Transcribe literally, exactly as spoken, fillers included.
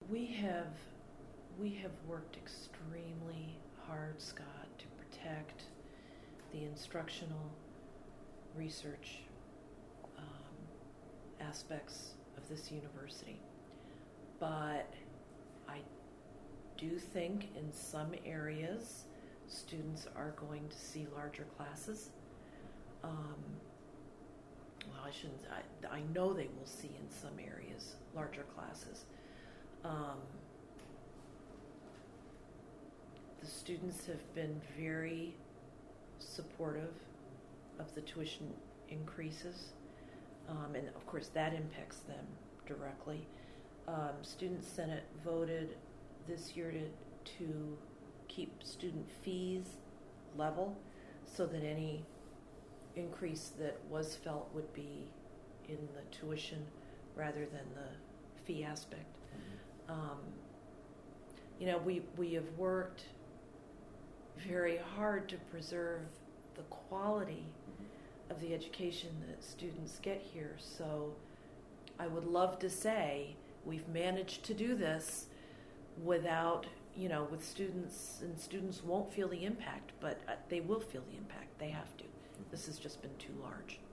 We have we have worked extremely hard, Scott, to protect the instructional research um, aspects of this university. But I do think in some areas students are going to see larger classes. Um, well, I shouldn't, I, I know they will see in some areas larger classes. Um, the students have been very supportive of the tuition increases, um, and of course that impacts them directly. Um, Student Senate voted this year to, to keep student fees level so that any increase that was felt would be in the tuition rather than the fee aspect. Mm-hmm. Um, you know, we, we have worked very hard to preserve the quality mm-hmm. of the education that students get here. So I would love to say we've managed to do this without, you know, with students, and students won't feel the impact, but uh, they will feel the impact. They have to. This has just been too large.